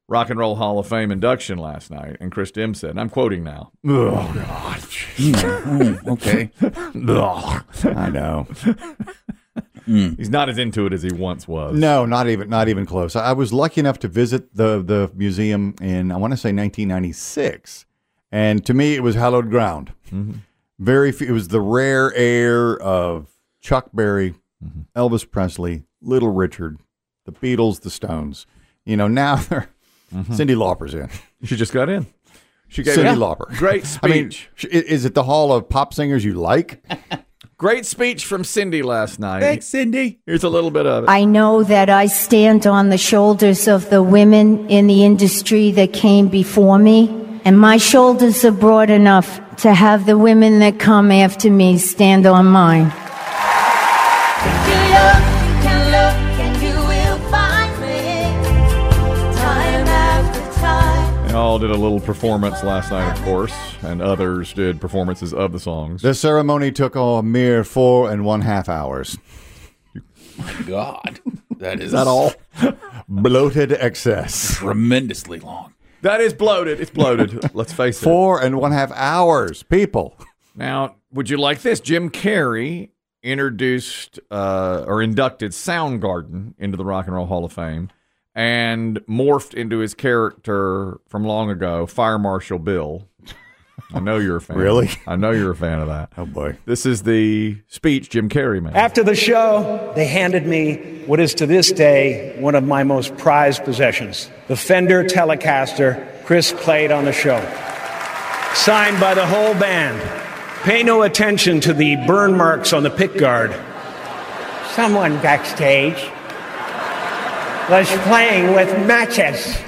Rock and Roll Hall of Fame induction last night, and Chris Dim said, and I'm quoting now, "Oh, God." Okay. I know. He's not as into it as he once was. No, not even close. I was lucky enough to visit the museum in, I want to say, 1996, and to me it was hallowed ground. Mm-hmm. It was the rare air of Chuck Berry, Elvis Presley, Little Richard, the Beatles, the Stones. Now they're Cyndi Lauper's in. She just got in. She gave Cyndi Lauper. Great speech. Is it the Hall of Pop Singers you like? Great speech from Cyndi last night. Thanks, Cindy. Here's a little bit of it. I know that I stand on the shoulders of the women in the industry that came before me, and my shoulders are broad enough to have the women that come after me stand on mine. All did a little performance last night, of course, and others did performances of the songs. The ceremony took a mere 4.5 hours. God, Is that all? Bloated excess. Tremendously long. That is bloated. It's bloated. Let's face it. 4.5 hours, people. Now, would you like this? Jim Carrey introduced or inducted Soundgarden into the Rock and Roll Hall of Fame and morphed into his character from long ago, Fire Marshal Bill. I know you're a fan. Really? I know you're a fan of that. Oh, boy. This is the speech Jim Carrey made. After the show, they handed me what is to this day one of my most prized possessions, the Fender Telecaster Chris played on the show. Signed by the whole band. Pay no attention to the burn marks on the pickguard. Someone backstage was playing with matches.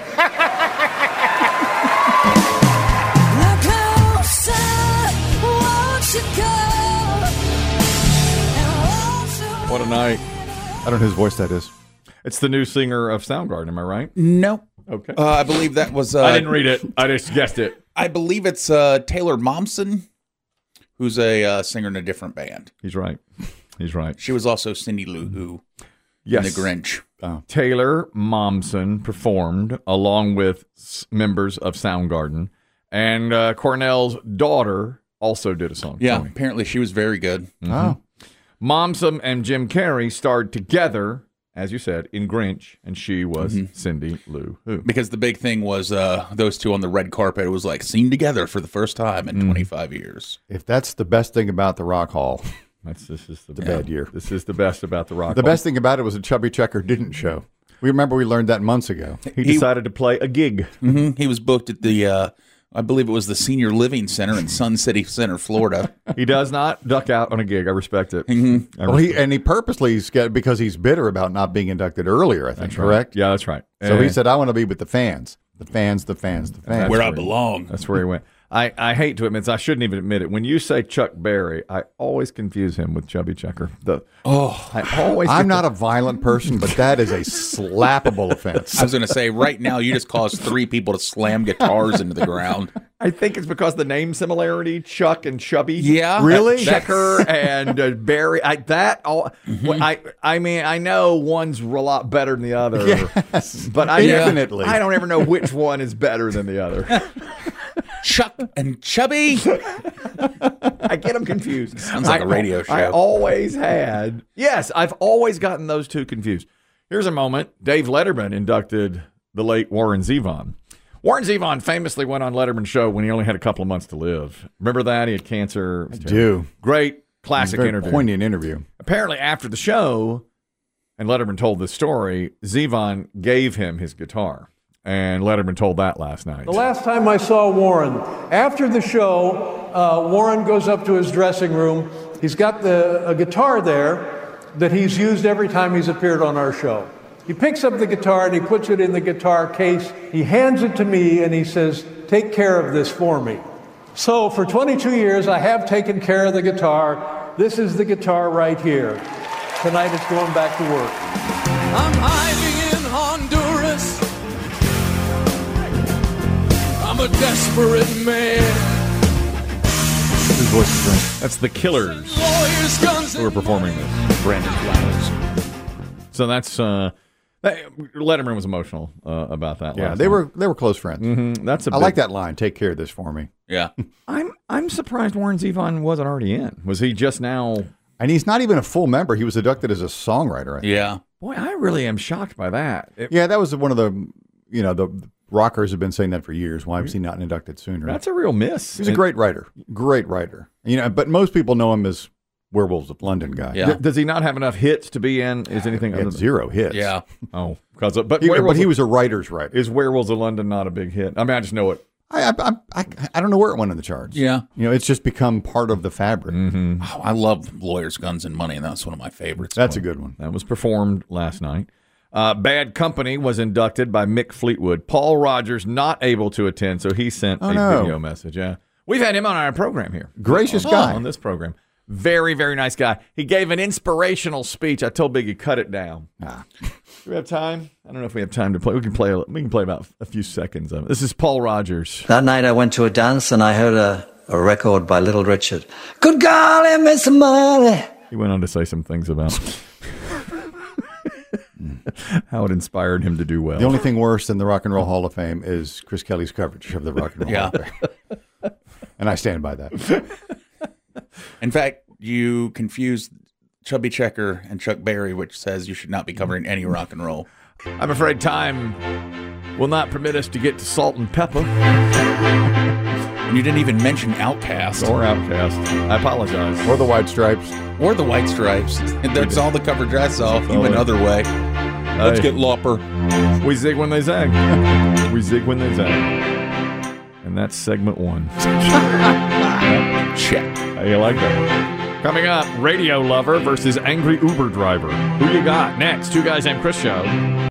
What a night. I don't know whose voice that is. It's the new singer of Soundgarden, am I right? No. Okay. I believe that was... I didn't read it. I just guessed it. I believe it's Taylor Momsen, who's a singer in a different band. He's right. He's right. She was also Cindy Lou Who Yes. in The Grinch. Taylor Momsen performed along with members of Soundgarden, and Cornell's daughter also did a song. Yeah, for me. apparently she was very good. Mm-hmm. Oh. Momsen and Jim Carrey starred together, as you said, in Grinch, and she was Cindy Lou Who. Because the big thing was those two on the red carpet. It was like seen together for the first time in 25 years. If that's the best thing about the Rock Hall, This is the bad year. This is the best about the Rock the Hall. best thing about it was a Chubby Checker didn't show. We learned that months ago. He decided to play a gig. Mm-hmm. He was booked at the, I believe it was the Senior Living Center in Sun City Center, Florida. He does not duck out on a gig. I respect it. Mm-hmm. Well, he purposely because he's bitter about not being inducted earlier, I think, correct? Yeah, that's right. So he said, I want to be with the fans. The fans. Where I belong. That's where he went. I hate to admit this. I shouldn't even admit it. When you say Chuck Berry, I always confuse him with Chubby Checker. I'm not a violent person, but that is a slappable offense. I was going to say, right now, you just caused 3 people to slam guitars into the ground. I think it's because the name similarity, Chuck and Chubby. Yeah. Really? Checker and Berry. I mean, I know one's a lot better than the other. Yes, but infinitely. I don't ever know which one is better than the other. Chuck and Chubby. I get them confused. Sounds like a radio show. I always had. Yes, I've always gotten those two confused. Here's a moment. Dave Letterman inducted the late Warren Zevon. Warren Zevon famously went on Letterman's show when he only had a couple of months to live. Remember that? He had cancer. I do. Great classic Very interview. poignant interview. Apparently, after the show, and Letterman told this story, Zevon gave him his guitar. And Letterman told that last night. The last time I saw Warren, after the show, Warren goes up to his dressing room. He's got a guitar there that he's used every time he's appeared on our show. He picks up the guitar and he puts it in the guitar case. He hands it to me and he says, "Take care of this for me." So for 22 years, I have taken care of the guitar. This is the guitar right here. Tonight it's going back to work. I'm hiding in Honduras. I'm a desperate man. His voice is great. That's the Killers Lawyers, guns, who are performing this. Brandon Flowers. So that's Letterman was emotional about that. Yeah, last they night. were close friends. That's I like that line. Take care of this for me. Yeah. I'm surprised Warren Zevon wasn't already in. Was he just now? And he's not even a full member. He was inducted as a songwriter. I think. Yeah. Boy, I really am shocked by that. Yeah, that was one of the the rockers have been saying that for years. Why was he not inducted sooner? That's a real miss. He's a great writer. Great writer. But most people know him as Werewolves of London guy. Yeah. Does he not have enough hits to be in? Is anything He other had than 0 hits. Yeah. Oh, because but He was a writer's writer. Is Werewolves of London not a big hit? I mean, I just know it. I don't know where it went in the charts. Yeah. It's just become part of the fabric. Oh, I love Lawyers, Guns, and Money, and that's one of my favorites. That's a good one. That was performed last night. Bad Company was inducted by Mick Fleetwood. Paul Rogers not able to attend, so he sent a video message. Yeah, we've had him on our program here. Gracious guy on this program. Very, very nice guy. He gave an inspirational speech. I told Biggie, cut it down. Do we have time? I don't know if we have time to play. We can play about a few seconds of it. This is Paul Rogers. That night I went to a dance and I heard a record by Little Richard. Good golly, Miss Molly. He went on to say some things about how it inspired him to do well. The only thing worse than the Rock and Roll Hall of Fame is Chris Kelly's coverage of the Rock and Roll Hall of Fame. And I stand by that. In fact, you confused Chubby Checker and Chuck Berry, which says you should not be covering any rock and roll. I'm afraid time will not permit us to get to Salt and Pepper. And you didn't even mention Outkast. Or Outkast. I apologize. Or the White Stripes. Or the White Stripes. That's all the coverage I saw. You went other way. Let's get Lauper. We zig when they zag. We zig when they zag. And that's segment 1. Check. How you like that? Coming up, Radio Lover versus Angry Uber Driver. Who you got? Next, Two Guys Named Chris Show.